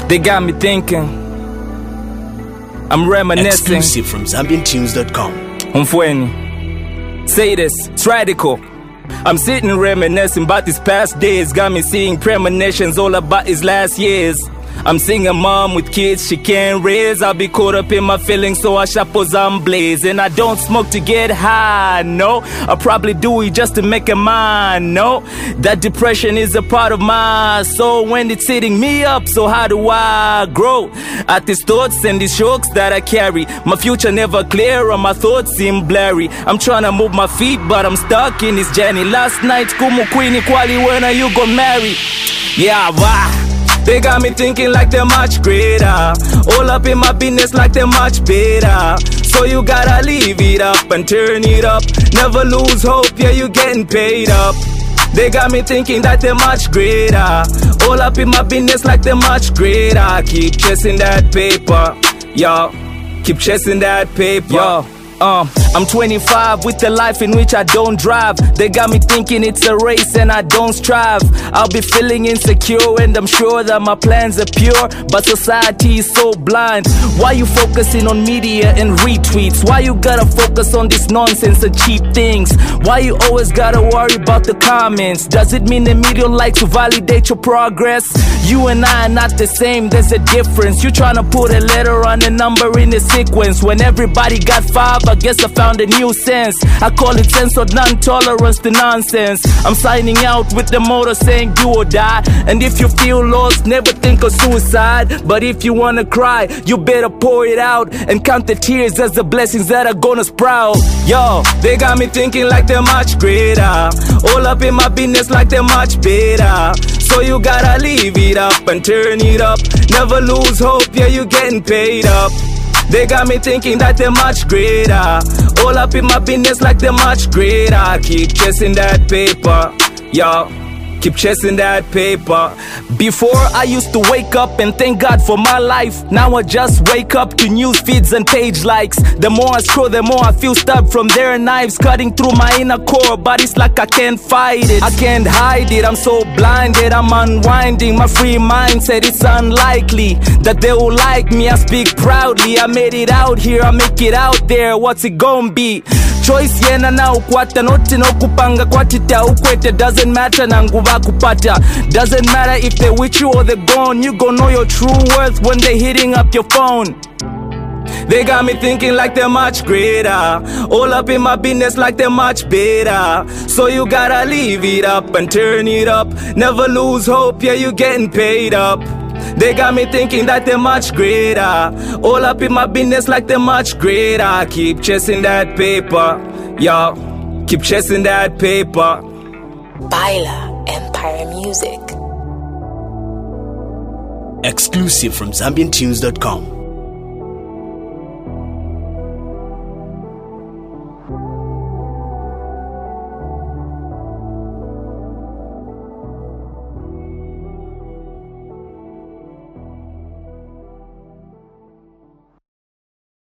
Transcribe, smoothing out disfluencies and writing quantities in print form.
They got me thinking. I'm reminiscing. Exclusive from ZambianTunes.com. Umfweni. Say this, it's radical. I'm sitting reminiscing about these past days. Got me seeing premonitions all about his last years. I'm seeing a mom with kids she can't raise. I'll be caught up in my feelings, so I shampoo on blaze. And I don't smoke to get high, no. I probably do it just to make a mind, no. That depression is a part of my soul when it's hitting me up. So how do I grow? At these thoughts and these shocks that I carry, my future never clear and my thoughts seem blurry. I'm trying to move my feet, but I'm stuck in this journey. Last night, Kumu Queenie Quali, when are you gonna marry? Yeah, why? They got me thinking like they're much greater. All up in my business like they're much better. So you gotta leave it up and turn it up. Never lose hope, yeah, you getting paid up. They got me thinking that they're much greater. All up in my business like they're much greater. Keep chasing that paper, yo. Keep chasing that paper, yo. I'm 25 with a life in which I don't drive. They got me thinking it's a race and I don't strive. I'll be feeling insecure and I'm sure that my plans are pure, but society is so blind. Why you focusing on media and retweets? Why you gotta focus on this nonsense and cheap things? Why you always gotta worry about the comments? Does it mean the media like to validate your progress? You and I are not the same, there's a difference. You tryna put a letter on a number in a sequence. When everybody got 5, I guess I found a new sense. I call it sense of non-tolerance to nonsense. I'm signing out with the motto saying do or die. And if you feel lost, never think of suicide. But if you wanna cry, you better pour it out and count the tears as the blessings that are gonna sprout. Yo, they got me thinking like they're much greater. All up in my business like they're much better. So you gotta leave it up and turn it up. Never lose hope, yeah, you getting paid up. They got me thinking that they're much greater. All up in my business like they're much greater. Keep chasing that paper, yo. Keep chasing that paper. Before I used to wake up and thank God for my life. Now I just wake up to news feeds and page likes. The more I scroll, the more I feel stabbed from their knives, cutting through my inner core. But it's like I can't fight it, I can't hide it. I'm so blinded, I'm unwinding my free mindset. It's unlikely that they will like me. I speak proudly, I made it out here, I make it out there. What's it gonna be? Choice yena na ukwata, noti no kupanga kwatita ukwete. Doesn't matter na nguva kupata. Doesn't matter if they with you or they're gone. You gon' know your true worth when they hitting up your phone. They got me thinking like they're much greater. All up in my business like they're much better. So you gotta leave it up and turn it up. Never lose hope, yeah, you getting paid up. They got me thinking that they're much greater. All up in my business like they're much greater. Keep chasing that paper, yo. Keep chasing that paper. Baila Empire Music. Exclusive from ZambianTunes.com.